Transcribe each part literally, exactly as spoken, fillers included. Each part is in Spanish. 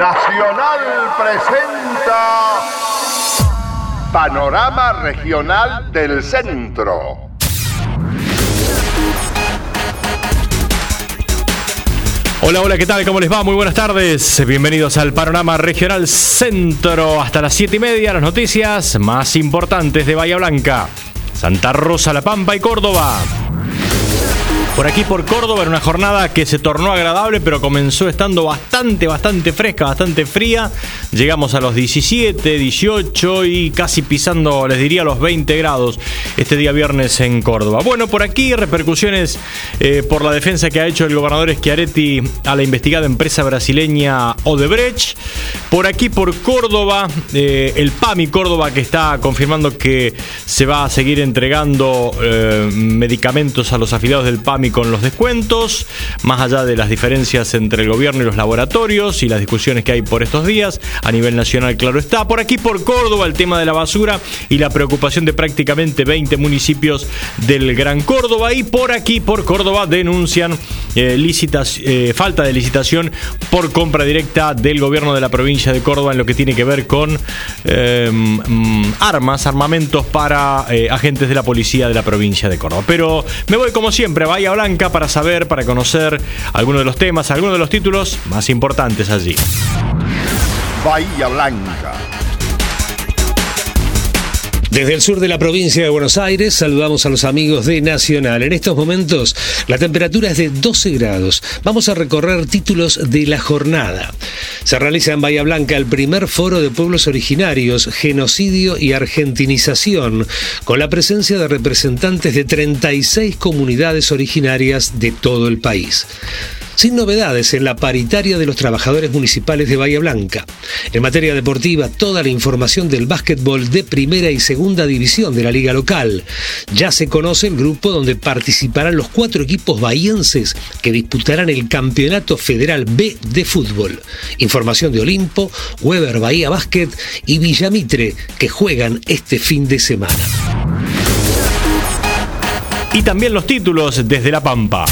Nacional presenta Panorama Regional del Centro. Hola, hola, ¿qué tal? ¿Cómo les va? Muy buenas tardes. Bienvenidos al Panorama Regional Centro. Hasta las siete y media, las noticias más importantes de Bahía Blanca, Santa Rosa, La Pampa y Córdoba. Por aquí, por Córdoba, en una jornada que se tornó agradable, pero comenzó estando bastante, bastante fresca, bastante fría. Llegamos a los diecisiete, dieciocho y casi pisando, les diría, los veinte grados este día viernes en Córdoba. Bueno, por aquí repercusiones eh, por la defensa que ha hecho el gobernador Schiaretti a la investigada empresa brasileña Odebrecht. Por aquí, por Córdoba, eh, el PAMI Córdoba, que está confirmando que se va a seguir entregando eh, medicamentos a los afiliados del PAMI con los descuentos, más allá de las diferencias entre el gobierno y los laboratorios y las discusiones que hay por estos días, a nivel nacional, claro está. Por aquí, por Córdoba, el tema de la basura y la preocupación de prácticamente veinte municipios del Gran Córdoba. Y por aquí, por Córdoba, denuncian eh, licitas, eh, falta de licitación por compra directa del gobierno de la provincia de Córdoba en lo que tiene que ver con eh, mm, armas, armamentos para eh, agentes de la policía de la provincia de Córdoba. Pero me voy, como siempre, a Bahía Blanca para saber, para conocer algunos de los temas, algunos de los títulos más importantes allí. Bahía Blanca. Desde el sur de la provincia de Buenos Aires saludamos a los amigos de Nacional. En estos momentos la temperatura es de doce grados. Vamos a recorrer títulos de la jornada. Se realiza en Bahía Blanca el primer foro de pueblos originarios, genocidio y argentinización, con la presencia de representantes de treinta y seis comunidades originarias de todo el país. Sin novedades en la paritaria de los trabajadores municipales de Bahía Blanca. En materia deportiva, toda la información del básquetbol de primera y segunda división de la liga local. Ya se conoce el grupo donde participarán los cuatro equipos bahienses que disputarán el Campeonato Federal B de fútbol. Información de Olimpo, Weber Bahía Básquet y Villamitre, que juegan este fin de semana. Y también los títulos desde La Pampa.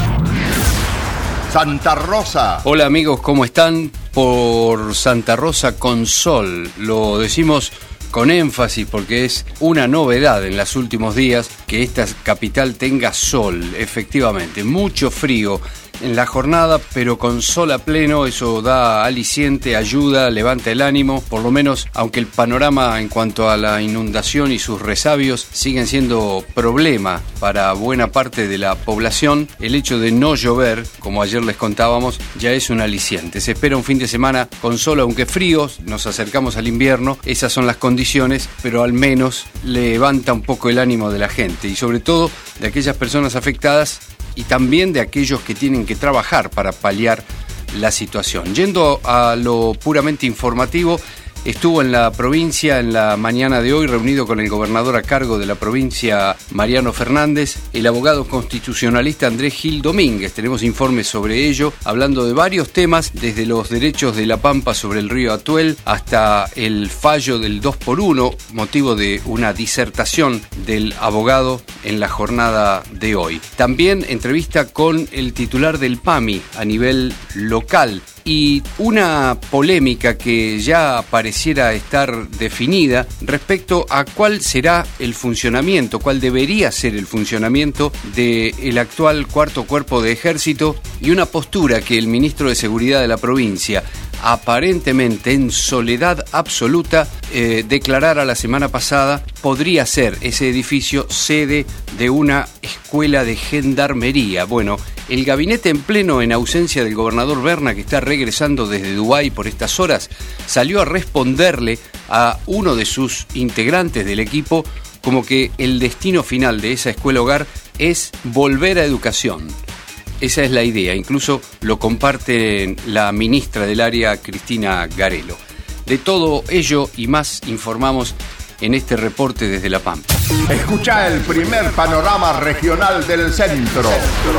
Santa Rosa. Hola amigos, ¿cómo están? Por Santa Rosa con sol. Lo decimos con énfasis porque es una novedad en los últimos días que esta capital tenga sol, efectivamente. Mucho frío en la jornada, pero con sol a pleno, eso da aliciente, ayuda, levanta el ánimo, por lo menos, aunque el panorama en cuanto a la inundación y sus resabios siguen siendo problema para buena parte de la población, el hecho de no llover, como ayer les contábamos, ya es un aliciente. Se espera un fin de semana con sol, aunque fríos, nos acercamos al invierno, esas son las condiciones, pero al menos levanta un poco el ánimo de la gente y sobre todo de aquellas personas afectadas y también de aquellos que tienen que trabajar para paliar la situación. Yendo a lo puramente informativo, estuvo en la provincia en la mañana de hoy reunido con el gobernador a cargo de la provincia, Mariano Fernández, el abogado constitucionalista Andrés Gil Domínguez. Tenemos informes sobre ello, hablando de varios temas, desde los derechos de La Pampa sobre el río Atuel hasta el fallo del dos por uno, motivo de una disertación del abogado en la jornada de hoy. También entrevista con el titular del PAMI a nivel local, y una polémica que ya pareciera estar definida respecto a cuál será el funcionamiento, cuál debería ser el funcionamiento del actual cuarto cuerpo de ejército, y una postura que el ministro de Seguridad de la provincia, aparentemente en soledad absoluta, eh, declarara la semana pasada podría ser ese edificio sede de una escuela de gendarmería. Bueno, el gabinete en pleno, en ausencia del gobernador Berna, que está regresando desde Dubái por estas horas, salió a responderle a uno de sus integrantes del equipo como que el destino final de esa escuela hogar es volver a educación. Esa es la idea, incluso lo comparte la ministra del área, Cristina Garelo. De todo ello y más informamos en este reporte desde La Pampa. Escucha el primer panorama regional del centro.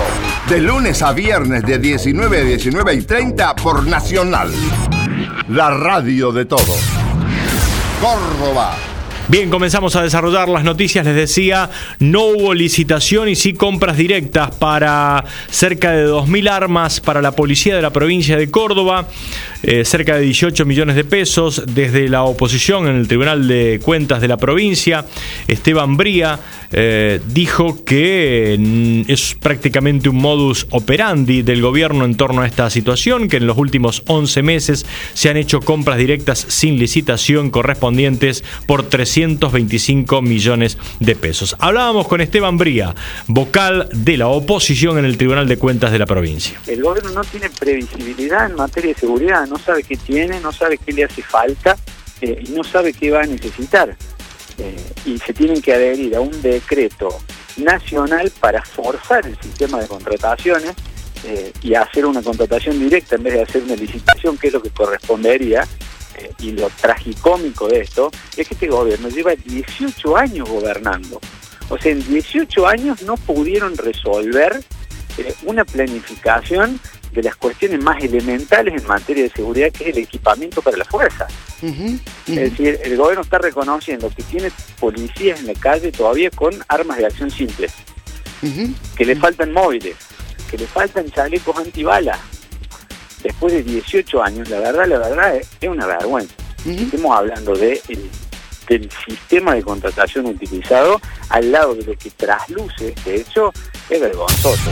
De lunes a viernes de diecinueve a diecinueve y treinta por Nacional. La radio de todos. Córdoba, Bien, comenzamos a desarrollar las noticias. Les decía, no hubo licitación y sí compras directas para cerca de dos mil armas para la policía de la provincia de Córdoba, eh, cerca de dieciocho millones de pesos. Desde la oposición en el Tribunal de Cuentas de la provincia, Esteban Bría eh, dijo que eh, es prácticamente un modus operandi del gobierno en torno a esta situación, que en los últimos once meses se han hecho compras directas sin licitación correspondientes por trescientos veinticinco millones de pesos. Hablábamos con Esteban Bría, vocal de la oposición en el Tribunal de Cuentas de la provincia. El gobierno no tiene previsibilidad en materia de seguridad, no sabe qué tiene, no sabe qué le hace falta eh, y no sabe qué va a necesitar. Eh, y se tienen que adherir a un decreto nacional para forzar el sistema de contrataciones eh, y hacer una contratación directa en vez de hacer una licitación, que es lo que correspondería. Eh, y lo tragicómico de esto es que este gobierno lleva dieciocho años gobernando. O sea, en dieciocho años no pudieron resolver eh, una planificación de las cuestiones más elementales en materia de seguridad, que es el equipamiento para la fuerza. Uh-huh, uh-huh. Es decir, el gobierno está reconociendo que tiene policías en la calle todavía con armas de acción simple, uh-huh. que le faltan móviles, que le faltan chalecos antibalas. Después de dieciocho años, la verdad, la verdad es, es una vergüenza. Uh-huh. Estamos hablando de el, del sistema de contratación utilizado al lado de lo que trasluce este hecho, es vergonzoso.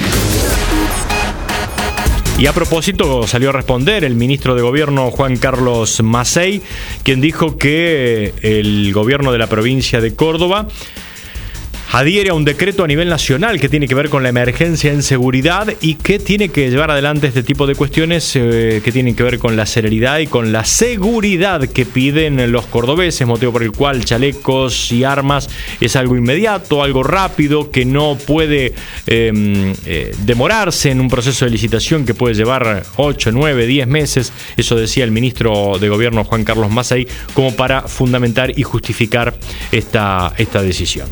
Y a propósito, salió a responder el ministro de Gobierno Juan Carlos Macei, quien dijo que el gobierno de la provincia de Córdoba adhiere a un decreto a nivel nacional que tiene que ver con la emergencia en seguridad y que tiene que llevar adelante este tipo de cuestiones eh, que tienen que ver con la celeridad y con la seguridad que piden los cordobeses, motivo por el cual chalecos y armas es algo inmediato, algo rápido, que no puede eh, eh, demorarse en un proceso de licitación que puede llevar ocho, nueve, diez meses. Eso decía el ministro de Gobierno Juan Carlos Macei, como para fundamentar y justificar esta, esta decisión.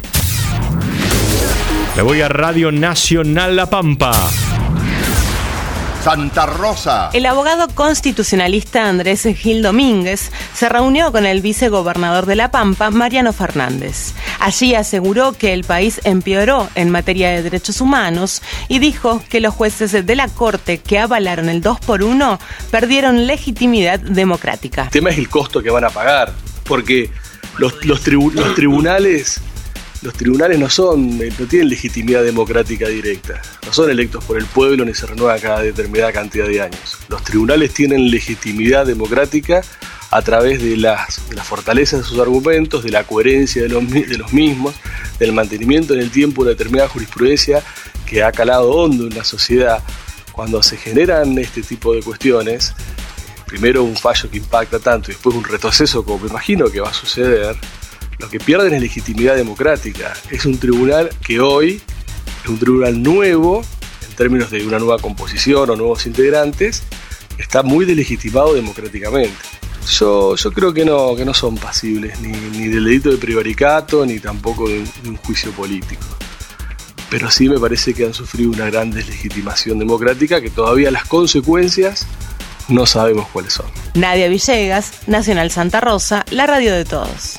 Me voy a Radio Nacional La Pampa. Santa Rosa. El abogado constitucionalista Andrés Gil Domínguez se reunió con el vicegobernador de La Pampa, Mariano Fernández. Allí aseguró que el país empeoró en materia de derechos humanos y dijo que los jueces de la Corte que avalaron el dos por uno perdieron legitimidad democrática. El tema es el costo que van a pagar, porque los, los, tribu- los tribunales... Los tribunales no son, no tienen legitimidad democrática directa, no son electos por el pueblo ni se renuevan cada determinada cantidad de años. Los tribunales tienen legitimidad democrática a través de las, de las fortalezas de sus argumentos, de la coherencia de los, de los mismos, del mantenimiento en el tiempo de una determinada jurisprudencia que ha calado hondo en la sociedad. Cuando se generan este tipo de cuestiones, primero un fallo que impacta tanto y después un retroceso, como me imagino que va a suceder, lo que pierden es legitimidad democrática. Es un tribunal que hoy es un tribunal nuevo, en términos de una nueva composición o nuevos integrantes, está muy delegitimado democráticamente. Yo, yo creo que no, que no son pasibles ni, ni del delito de prevaricato, ni tampoco de un, de un juicio político. Pero sí me parece que han sufrido una gran deslegitimación democrática, que todavía las consecuencias no sabemos cuáles son. Nadia Villegas, Nacional Santa Rosa, la radio de todos.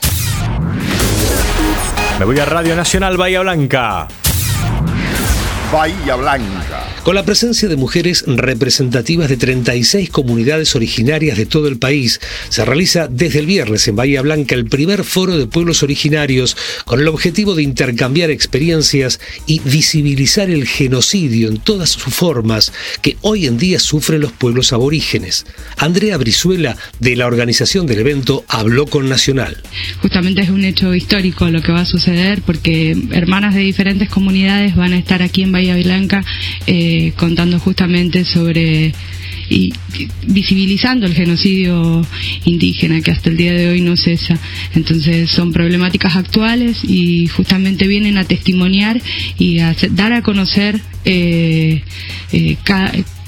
Me voy a Radio Nacional Bahía Blanca. Bahía Blanca. Con la presencia de mujeres representativas de treinta y seis comunidades originarias de todo el país, se realiza desde el viernes en Bahía Blanca el primer foro de pueblos originarios con el objetivo de intercambiar experiencias y visibilizar el genocidio en todas sus formas que hoy en día sufren los pueblos aborígenes. Andrea Brizuela, de la organización del evento, habló con Nacional. Justamente es un hecho histórico lo que va a suceder, porque hermanas de diferentes comunidades van a estar aquí en Bahía Blanca eh, contando justamente sobre y visibilizando el genocidio indígena que hasta el día de hoy no cesa. Entonces son problemáticas actuales y justamente vienen a testimoniar y a dar a conocer eh, eh, cada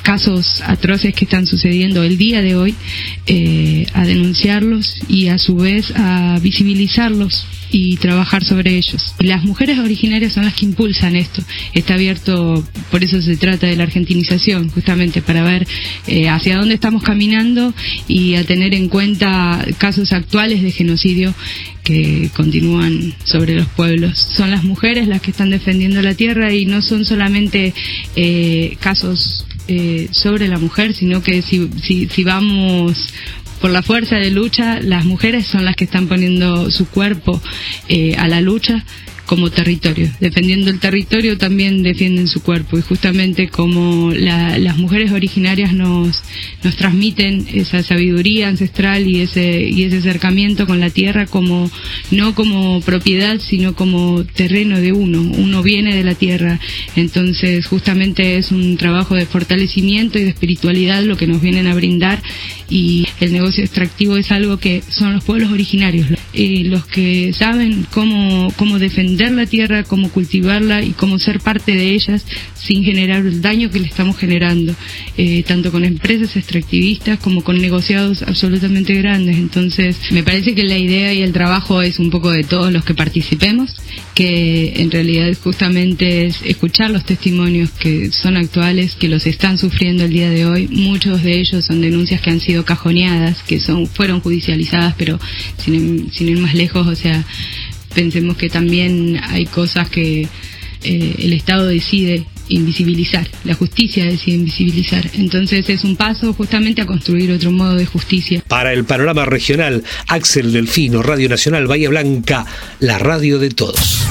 casos atroces que están sucediendo el día de hoy, eh, a denunciarlos y a su vez a visibilizarlos y trabajar sobre ellos. Las mujeres originarias son las que impulsan esto. Está abierto, por eso se trata de la argentinización, justamente para ver eh, hacia dónde estamos caminando y a tener en cuenta casos actuales de genocidio que continúan sobre los pueblos. Son las mujeres las que están defendiendo la tierra y no son solamente eh, casos eh, sobre la mujer, sino que si, si, si vamos por la fuerza de lucha, las mujeres son las que están poniendo su cuerpo eh, a la lucha como territorio. Defendiendo el territorio también defienden su cuerpo, y justamente como la, las mujeres originarias nos, nos transmiten esa sabiduría ancestral y ese, y ese acercamiento con la tierra, como no como propiedad, sino como terreno de uno. Uno viene de la tierra, entonces justamente es un trabajo de fortalecimiento y de espiritualidad lo que nos vienen a brindar, y el negocio extractivo es algo que son los pueblos originarios, eh, los que saben cómo, cómo defender la tierra, cómo cultivarla y cómo ser parte de ellas sin generar el daño que le estamos generando, eh, tanto con empresas extractivistas como con negociados absolutamente grandes. Entonces me parece que la idea y el trabajo es un poco de todos los que participemos, que en realidad justamente es escuchar los testimonios que son actuales, que los están sufriendo el día de hoy. Muchos de ellos son denuncias que han sido cajoneadas, que son fueron judicializadas, pero sin, sin ir más lejos, o sea, pensemos que también hay cosas que eh, el Estado decide invisibilizar, la justicia decide invisibilizar. Entonces es un paso justamente a construir otro modo de justicia. Para el panorama regional, Axel Delfino, Radio Nacional Bahía Blanca, la radio de todos.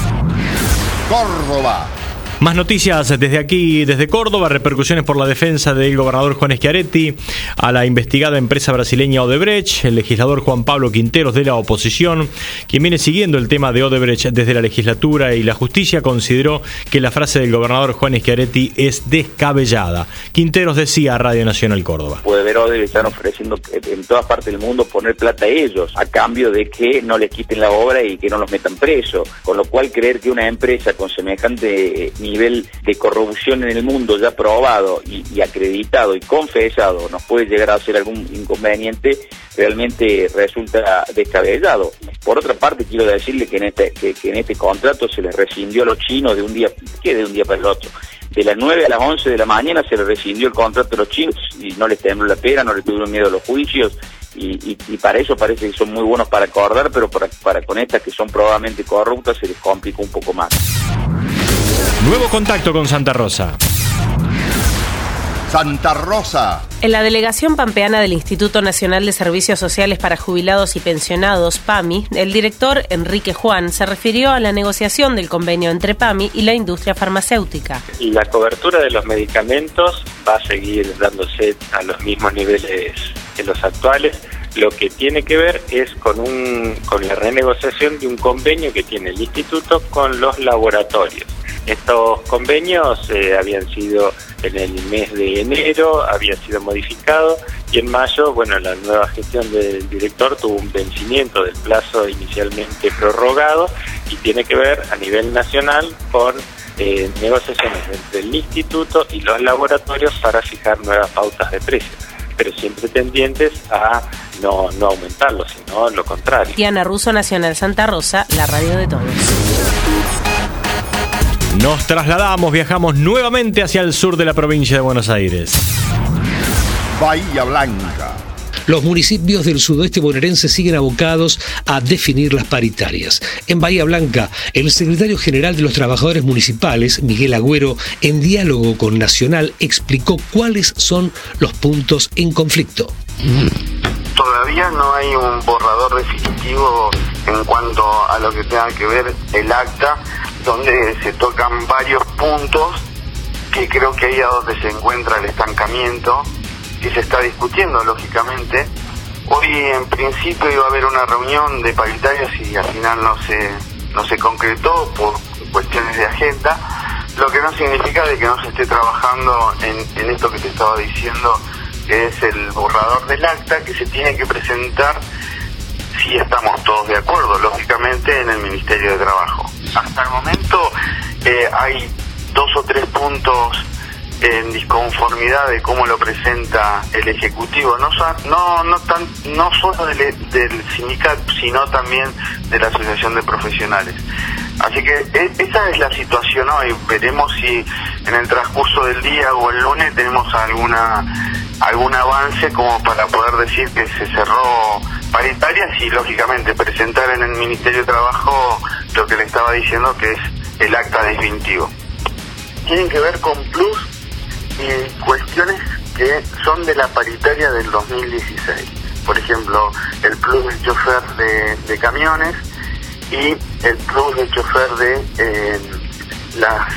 Córdoba. Más noticias desde aquí, desde Córdoba. Repercusiones por la defensa del gobernador Juan Schiaretti a la investigada empresa brasileña Odebrecht. El legislador Juan Pablo Quinteros, de la oposición, quien viene siguiendo el tema de Odebrecht desde la legislatura y la justicia, consideró que la frase del gobernador Juan Schiaretti es descabellada. Quinteros decía a Radio Nacional Córdoba: puede ver, Odebrecht están ofreciendo en todas partes del mundo poner plata a ellos a cambio de que no les quiten la obra y que no los metan preso, con lo cual creer que una empresa con semejante nivel de corrupción en el mundo ya probado y, y acreditado y confesado nos puede llegar a hacer algún inconveniente, realmente resulta descabellado. Por otra parte, quiero decirle que en este que, que en este contrato se les rescindió a los chinos de un día, ¿qué de un día para el otro? De las nueve a las once de la mañana se les rescindió el contrato a los chinos y no les tembló la pera, no les tuvieron miedo a los juicios. Y, y, y para eso parece que son muy buenos para acordar, pero para, para con estas que son probablemente corruptas se les complica un poco más. Nuevo contacto con Santa Rosa. Santa Rosa. En la delegación pampeana del Instituto Nacional de Servicios Sociales para Jubilados y Pensionados, PAMI, el director Enrique Juan se refirió a la negociación del convenio entre PAMI y la industria farmacéutica. La cobertura de los medicamentos va a seguir dándose a los mismos niveles que los actuales. Lo que tiene que ver es con un con la renegociación de un convenio que tiene el instituto con los laboratorios. Estos convenios eh, habían sido en el mes de enero, habían sido modificados y en mayo, bueno, la nueva gestión del director tuvo un vencimiento del plazo inicialmente prorrogado y tiene que ver a nivel nacional con eh, negociaciones entre el instituto y los laboratorios para fijar nuevas pautas de precios, pero siempre tendientes a no, no aumentarlo, sino lo contrario. Diana Russo, Nacional Santa Rosa, la radio de todos. Nos trasladamos, viajamos nuevamente hacia el sur de la provincia de Buenos Aires. Bahía Blanca. Los municipios del sudoeste bonaerense siguen abocados a definir las paritarias. En Bahía Blanca, el secretario general de los trabajadores municipales, Miguel Agüero, en diálogo con Nacional, explicó cuáles son los puntos en conflicto. Todavía no hay un borrador definitivo en cuanto a lo que tenga que ver el acta, donde se tocan varios puntos que creo que ahí es donde se encuentra el estancamiento, que se está discutiendo lógicamente. Hoy en principio iba a haber una reunión de paritarios y al final no se no se concretó por cuestiones de agenda, lo que no significa de que no se esté trabajando en, en esto que te estaba diciendo, que es el borrador del acta que se tiene que presentar si estamos todos de acuerdo, lógicamente, en el Ministerio de Trabajo. Hasta el momento eh, hay dos o tres puntos en disconformidad de cómo lo presenta el Ejecutivo, no no no tan no solo del, del sindicato, sino también de la Asociación de Profesionales. Así que esa es la situación hoy. Veremos si en el transcurso del día o el lunes tenemos alguna algún avance como para poder decir que se cerró paritarias y lógicamente presentar en el Ministerio de Trabajo lo que le estaba diciendo, que es el acta desvintivo. Tienen que ver con plus y cuestiones que son de la paritaria del dos mil dieciséis. Por ejemplo, el plus del chofer de, de camiones y el plus del chofer de eh, las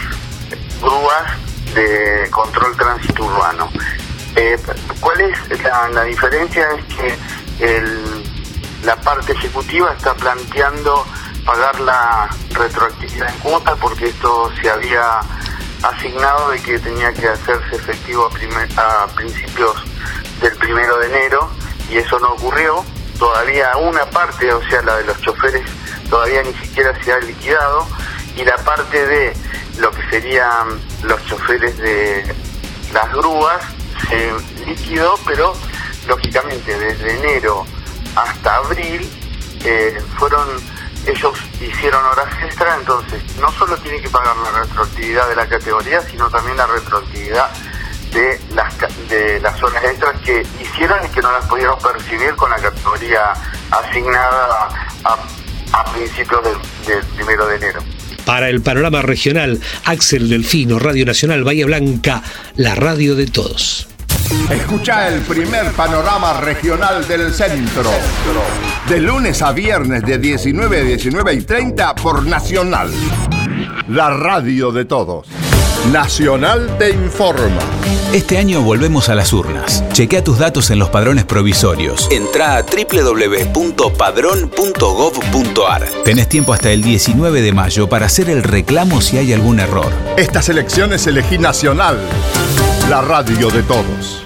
grúas de control tránsito urbano. Eh, ¿Cuál es la, la diferencia? Es que el, la parte ejecutiva está planteando pagar la retroactividad en cuota porque esto se había asignado de que tenía que hacerse efectivo a, primer, a principios del primero de enero y eso no ocurrió. Todavía una parte, o sea, la de los choferes, todavía ni siquiera se ha liquidado, y la parte de lo que serían los choferes de las grúas se liquidó, pero lógicamente desde enero hasta abril eh, fueron ellos hicieron horas extra, entonces no solo tiene que pagar la retroactividad de la categoría, sino también la retroactividad de las de las horas extras que hicieron y que no las pudieron percibir con la categoría asignada a, a, a principios del, del primero de enero. Para el panorama regional, Axel Delfino, Radio Nacional Bahía Blanca, la radio de todos. Escucha el primer panorama regional del centro. De lunes a viernes de diecinueve a diecinueve y treinta por Nacional. La radio de todos. Nacional te informa. Este año volvemos a las urnas. Chequea tus datos en los padrones provisorios. Entrá a doble u doble u doble u punto padrón punto gov punto ar. Tenés tiempo hasta el diecinueve de mayo para hacer el reclamo si hay algún error. Estas elecciones elegí Nacional, la radio de todos.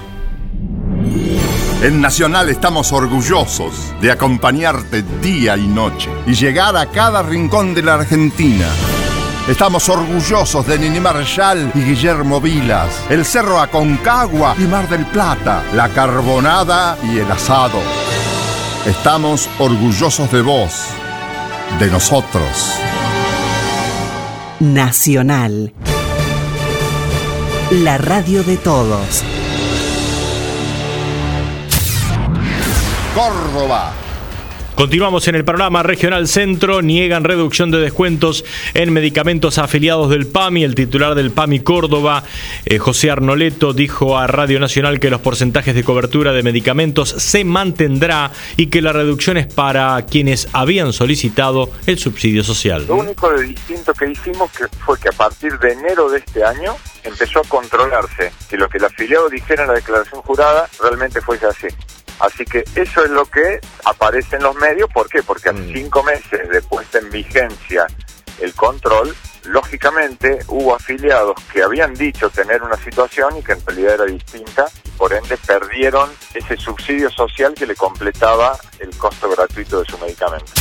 En Nacional estamos orgullosos de acompañarte día y noche y llegar a cada rincón de la Argentina. Estamos orgullosos de Nini Marshall y Guillermo Vilas, el Cerro Aconcagua y Mar del Plata, la carbonada y el asado. Estamos orgullosos de vos, de nosotros. Nacional, la radio de todos. Córdoba. Continuamos en el panorama regional centro. Niegan reducción de descuentos en medicamentos afiliados del PAMI. El titular del PAMI Córdoba, eh, José Arnoleto, dijo a Radio Nacional que los porcentajes de cobertura de medicamentos se mantendrá y que la reducción es para quienes habían solicitado el subsidio social. Lo único de distinto que hicimos que fue que a partir de enero de este año empezó a controlarse que lo que el afiliado dijera en la declaración jurada realmente fuese así. Así que eso es lo que aparece en los medios. ¿Por qué? Porque a cinco meses de puesta en vigencia el control, lógicamente hubo afiliados que habían dicho tener una situación y que en realidad era distinta, y por ende perdieron ese subsidio social que le completaba el costo gratuito de su medicamento.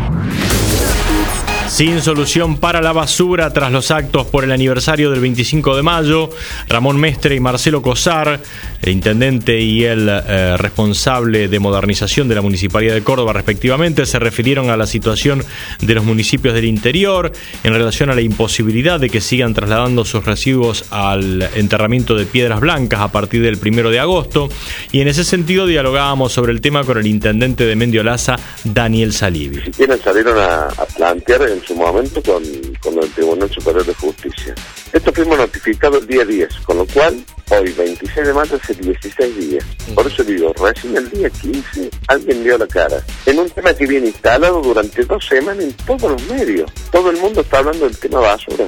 Sin solución para la basura tras los actos por el aniversario del veinticinco de mayo, Ramón Mestre y Marcelo Cosar, el intendente y el eh, responsable de modernización de la Municipalidad de Córdoba respectivamente, se refirieron a la situación de los municipios del interior en relación a la imposibilidad de que sigan trasladando sus residuos al enterramiento de Piedras Blancas a partir del primero de agosto, y en ese sentido dialogábamos sobre el tema con el intendente de Mendiolaza, Daniel Salivi. Si quieren salieron a, a plantear en su momento con, con el Tribunal Superior de Justicia. Esto fuimos notificados el día diez, con lo cual hoy, veintiséis de mayo, hace dieciséis días. Por eso digo, recién el día quince alguien dio la cara. En un tema que viene instalado durante dos semanas en todos los medios. Todo el mundo está hablando del tema basura.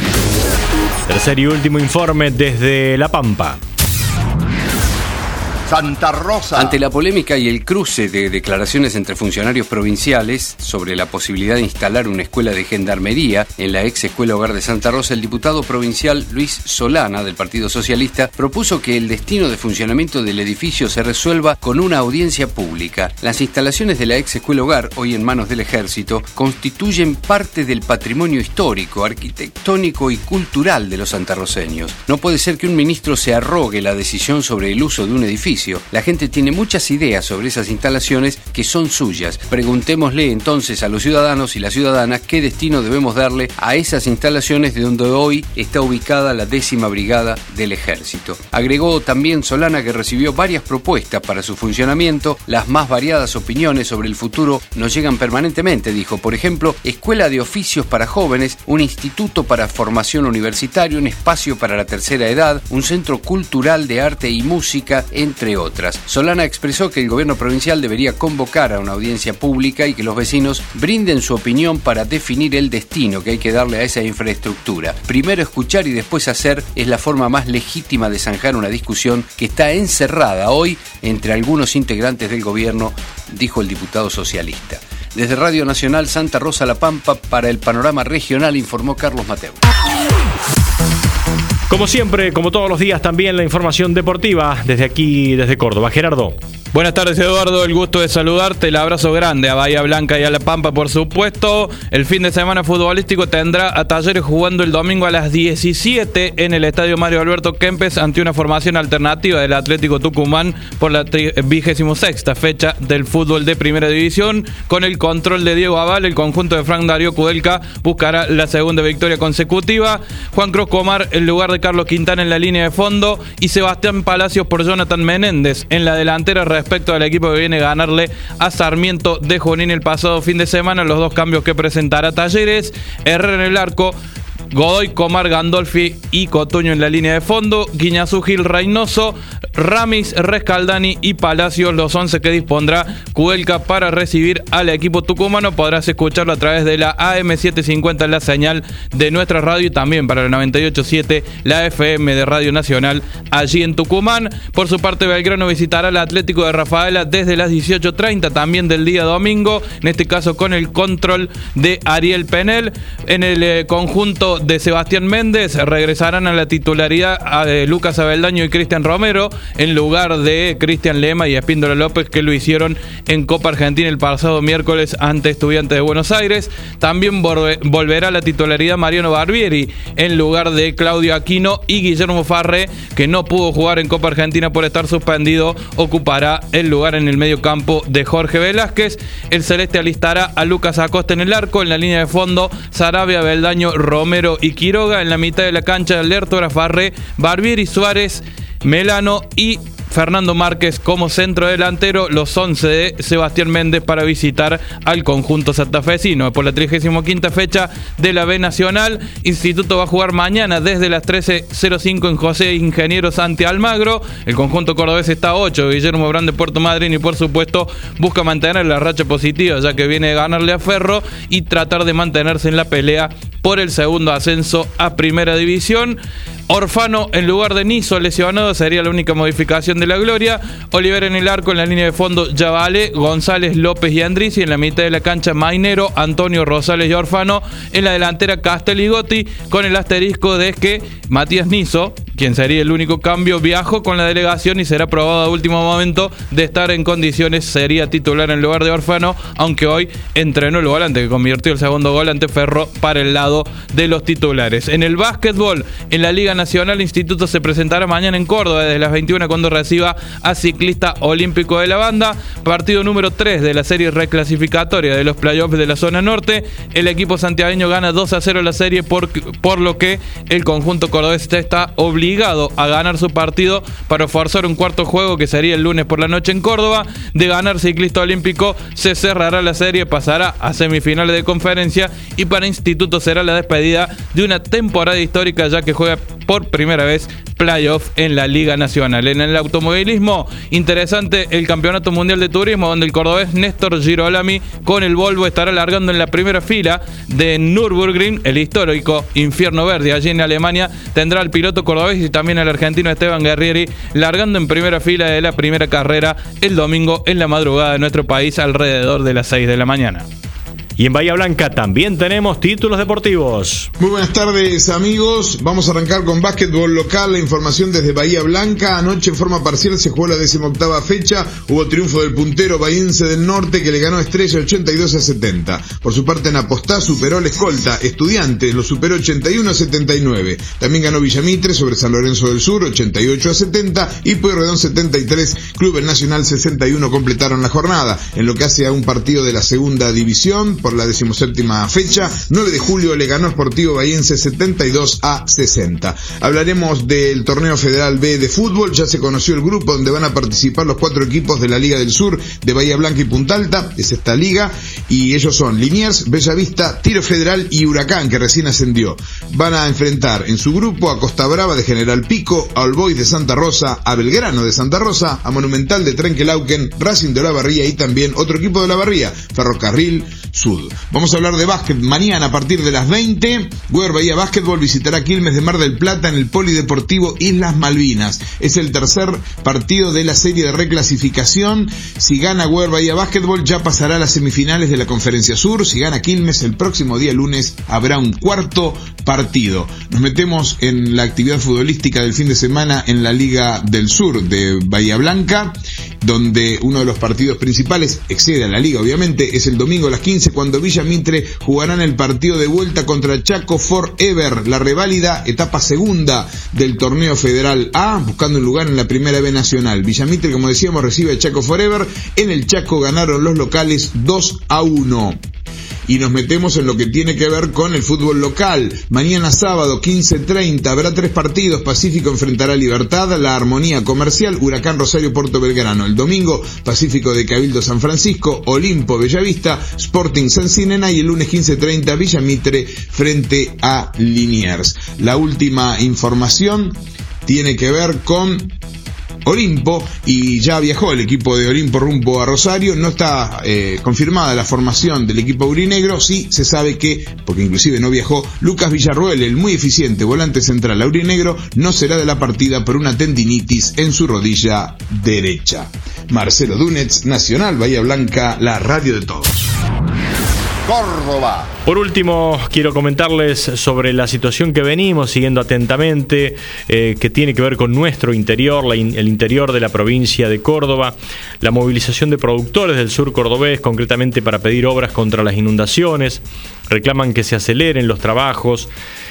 Tercer y último informe desde La Pampa. Santa Rosa. Ante la polémica y el cruce de declaraciones entre funcionarios provinciales sobre la posibilidad de instalar una escuela de gendarmería en la ex escuela hogar de Santa Rosa, el diputado provincial Luis Solana del Partido Socialista propuso que el destino de funcionamiento del edificio se resuelva con una audiencia pública. Las instalaciones de la ex escuela hogar, hoy en manos del Ejército, constituyen parte del patrimonio histórico, arquitectónico y cultural de los santarroceños. No puede ser que un ministro se arrogue la decisión sobre el uso de un edificio. La gente tiene muchas ideas sobre esas instalaciones que son suyas. Preguntémosle entonces a los ciudadanos y las ciudadanas qué destino debemos darle a esas instalaciones de donde hoy está ubicada la décima brigada del Ejército. Agregó también Solana que recibió varias propuestas para su funcionamiento. Las más variadas opiniones sobre el futuro nos llegan permanentemente, dijo. Por ejemplo, escuela de oficios para jóvenes, un instituto para formación universitaria, un espacio para la tercera edad, un centro cultural de arte y música, entre otras. Solana expresó que el gobierno provincial debería convocar a una audiencia pública y que los vecinos brinden su opinión para definir el destino que hay que darle a esa infraestructura. Primero escuchar y después hacer es la forma más legítima de zanjar una discusión que está encerrada hoy entre algunos integrantes del gobierno, dijo el diputado socialista. Desde Radio Nacional Santa Rosa La Pampa, para el Panorama Regional, informó Carlos Mateu. Como siempre, como todos los días, también la información deportiva desde aquí, desde Córdoba. Gerardo. Buenas tardes, Eduardo, el gusto de saludarte, el abrazo grande a Bahía Blanca y a La Pampa, por supuesto. El fin de semana futbolístico tendrá a Talleres jugando el domingo a las diecisiete en el Estadio Mario Alberto Kempes ante una formación alternativa del Atlético Tucumán por la vigésima sexta fecha del fútbol de Primera División. Con el control de Diego Aval, el conjunto de Frank Darío Kudelka buscará la segunda victoria consecutiva. Juan Cruz Comar en lugar de Carlos Quintana en la línea de fondo y Sebastián Palacios por Jonathan Menéndez en la delantera respecto al equipo que viene a ganarle a Sarmiento de Junín el pasado fin de semana. Los dos cambios que presentará Talleres: Herrera en el arco, Godoy, Comar, Gandolfi y Cotuño en la línea de fondo, Guiñazú, Gil, Reynoso, Ramis, Rescaldani y Palacios, los once que dispondrá Kudelka para recibir al equipo tucumano. Podrás escucharlo a través de la A M setecientos cincuenta, la señal de nuestra radio, y también para la noventa y ocho punto siete, la F M de Radio Nacional, allí en Tucumán. Por su parte, Belgrano visitará al Atlético de Rafaela desde las dieciocho treinta, también del día domingo, en este caso con el control de Ariel Penel. En el eh, conjunto de Sebastián Méndez regresarán a la titularidad a de Lucas Abeldaño y Cristian Romero en lugar de Cristian Lema y Espíndola López, que lo hicieron en Copa Argentina el pasado miércoles ante Estudiantes de Buenos Aires. También volve, volverá a la titularidad Mariano Barbieri en lugar de Claudio Aquino, y Guillermo Farré, que no pudo jugar en Copa Argentina por estar suspendido, ocupará el lugar en el medio campo de Jorge Velázquez. El celeste alistará a Lucas Acosta en el arco, en la línea de fondo Sarabia, Abeldaño, Romero y Quiroga, en la mitad de la cancha Lertora, Farré, Barbieri, Suárez, Melano y Fernando Márquez como centro delantero, los once de Sebastián Méndez para visitar al conjunto santafesino. Por la trigésima quinta fecha de la B Nacional, Instituto va a jugar mañana desde las trece cero cinco en José Ingenieros ante Almagro. El conjunto cordobés está a ocho, Guillermo Brand de Puerto Madryn, y por supuesto busca mantener la racha positiva, ya que viene de ganarle a Ferro, y tratar de mantenerse en la pelea por el segundo ascenso a Primera División. Orfano en lugar de Niso, lesionado, sería la única modificación de la gloria. Oliver en el arco, en la línea de fondo Yavale, González, López y Andrisi, en la mitad de la cancha Mainero, Antonio, Rosales y Orfano, en la delantera Castel y Gotti, con el asterisco de que Matías Niso, quien sería el único cambio, viajó con la delegación y será probado a último momento de estar en condiciones, sería titular en lugar de Orfano, aunque hoy entrenó el volante que convirtió el segundo gol ante Ferro para el lado de los titulares. En el básquetbol, en la Liga Nacional, Instituto se presentará mañana en Córdoba desde las veintiuna cuando reciba a Ciclista Olímpico de la Banda, partido número tres de la serie reclasificatoria de los playoffs de la zona norte. El equipo santiagueño gana dos a cero la serie, por, por lo que el conjunto cordobés está obligado a ganar su partido para forzar un cuarto juego que sería el lunes por la noche en Córdoba. De ganar Ciclista Olímpico se cerrará la serie, pasará a semifinales de conferencia, y para Instituto será la despedida de una temporada histórica, ya que juega por primera vez playoff en la Liga Nacional. En el automovilismo, interesante el Campeonato Mundial de Turismo, donde el cordobés Néstor Girolami con el Volvo estará largando en la primera fila de Nürburgring, el histórico infierno verde allí en Alemania. Tendrá al piloto cordobés y también al argentino Esteban Guerrieri largando en primera fila de la primera carrera el domingo en la madrugada de nuestro país alrededor de las seis de la mañana. Y en Bahía Blanca también tenemos títulos deportivos. Muy buenas tardes, amigos. Vamos a arrancar con básquetbol local. La información desde Bahía Blanca. Anoche en forma parcial se jugó la decimoctava fecha. Hubo triunfo del puntero bahiense del Norte, que le ganó a Estrella ochenta y dos a setenta. Por su parte en Apostá superó la escolta Estudiantes, lo superó ochenta y uno a setenta y nueve. También ganó Villamitre sobre San Lorenzo del Sur ochenta y ocho a setenta y Pueyrredón setenta y tres, Club El Nacional sesenta y uno completaron la jornada. En lo que hace a un partido de la segunda división por la decimoséptima fecha, nueve de julio le ganó Sportivo Bahiense setenta y dos a sesenta. Hablaremos del torneo Federal B de fútbol. Ya se conoció el grupo donde van a participar los cuatro equipos de la Liga del Sur de Bahía Blanca y Punta Alta. Es esta liga y ellos son Liniers, Bellavista, Tiro Federal y Huracán, que recién ascendió. Van a enfrentar en su grupo a Costa Brava de General Pico, a All Boys de Santa Rosa, a Belgrano de Santa Rosa, a Monumental de Trenquelauquen, Racing de La Barría y también otro equipo de La Barría, Ferrocarril Sud. Vamos a hablar de básquet mañana a partir de las veinte. Weber Bahía Básquetbol visitará Quilmes de Mar del Plata en el Polideportivo Islas Malvinas. Es el tercer partido de la serie de reclasificación. Si gana Weber Bahía Básquetbol ya pasará a las semifinales de la Conferencia Sur. Si gana Quilmes el próximo día lunes habrá un cuarto partido. Nos metemos en la actividad futbolística del fin de semana en la Liga del Sur de Bahía Blanca, donde uno de los partidos principales, excede a la Liga obviamente, es el domingo a las quince, cuando Villamitre jugarán el partido de vuelta contra Chaco Forever, la reválida etapa segunda del torneo Federal A, buscando un lugar en la primera B nacional. Villamitre, como decíamos, recibe a Chaco Forever. En el Chaco ganaron los locales dos a uno. Y nos metemos en lo que tiene que ver con el fútbol local. Mañana sábado quince treinta habrá tres partidos. Pacífico enfrentará a Libertad, La Armonía Comercial, Huracán Rosario Puerto Belgrano. El domingo Pacífico de Cabildo San Francisco, Olimpo Bellavista, Sporting San Cinena, y el lunes quince treinta Villamitre frente a Liniers. La última información tiene que ver con Olimpo, y ya viajó el equipo de Olimpo rumbo a Rosario. No está eh, confirmada la formación del equipo aurinegro. Sí se sabe que, porque inclusive no viajó, Lucas Villarroel, el muy eficiente volante central aurinegro, no será de la partida por una tendinitis en su rodilla derecha. Marcelo Dunetz, Nacional Bahía Blanca, la radio de todos. Córdoba. Por último, quiero comentarles sobre la situación que venimos siguiendo atentamente, eh, que tiene que ver con nuestro interior, la in, el interior de la provincia de Córdoba, la movilización de productores del sur cordobés, concretamente para pedir obras contra las inundaciones. Reclaman que se aceleren los trabajos.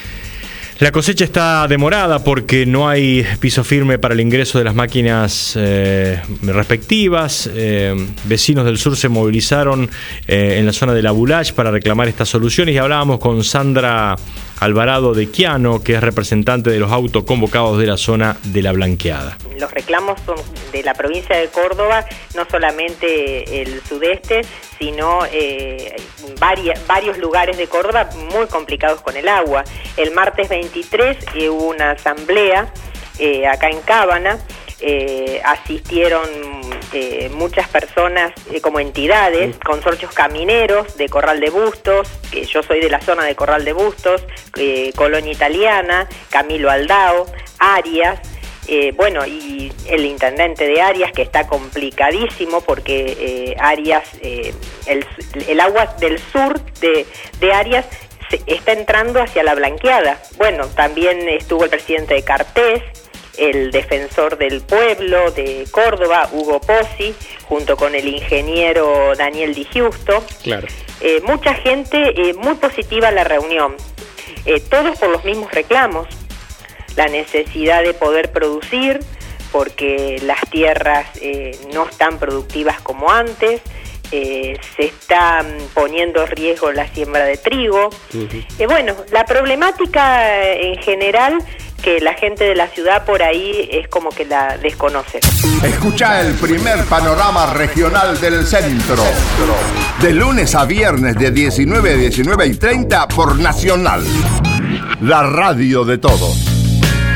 La cosecha está demorada porque no hay piso firme para el ingreso de las máquinas eh, respectivas. Eh, vecinos del sur se movilizaron eh, en la zona de la Bulach para reclamar estas soluciones, y hablábamos con Sandra Alvarado de Quiano, que es representante de los autoconvocados de la zona de La Blanqueada. Los reclamos son de la provincia de Córdoba, no solamente el sudeste, sino eh, varias, varios lugares de Córdoba muy complicados con el agua. El martes veintitrés eh, hubo una asamblea eh, acá en Cábana. Eh, asistieron eh, muchas personas eh, como entidades, consorcios camineros de Corral de Bustos, que yo soy de la zona de Corral de Bustos, eh, Colonia Italiana, Camilo Aldao, Arias, eh, bueno, y el intendente de Arias, que está complicadísimo porque eh, Arias, eh, el, el agua del sur de, de Arias se, está entrando hacia La Blanqueada. Bueno, también estuvo el presidente de Cartés, el defensor del pueblo de Córdoba, Hugo Pozzi, junto con el ingeniero Daniel Di Giusto. Claro. Eh, mucha gente eh, muy positiva a la reunión, eh, todos por los mismos reclamos, la necesidad de poder producir, porque las tierras eh, no están productivas como antes, eh, se está poniendo en riesgo la siembra de trigo. Uh-huh. Eh, bueno, la problemática eh, en general, que la gente de la ciudad por ahí es como que la desconoce. Escucha el primer panorama regional del centro. De lunes a viernes de diecinueve a diecinueve y treinta por Nacional, la radio de todos.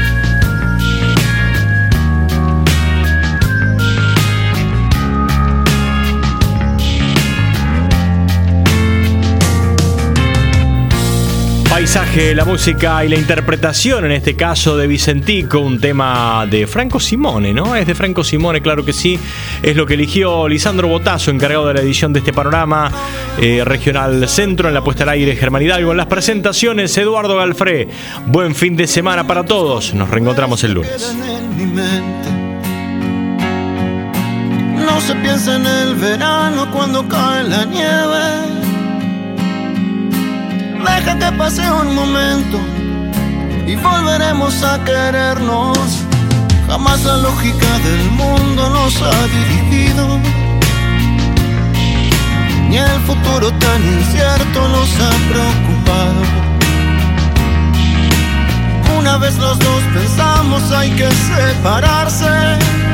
paisaje, la música y la interpretación, en este caso de Vicentico, un tema de Franco Simone, ¿no? Es de Franco Simone, claro que sí. Es lo que eligió Lisandro Botazo, encargado de la edición de este panorama eh, regional centro. En la puesta al aire, Germán Hidalgo. En las presentaciones, Eduardo Galfré. Buen fin de semana para todos. Nos reencontramos el lunes. No se piensa en el verano cuando cae la nieve. Deja que pase un momento y volveremos a querernos. Jamás la lógica del mundo nos ha dirigido, ni el futuro tan incierto nos ha preocupado. Una vez los dos pensamos hay que separarse.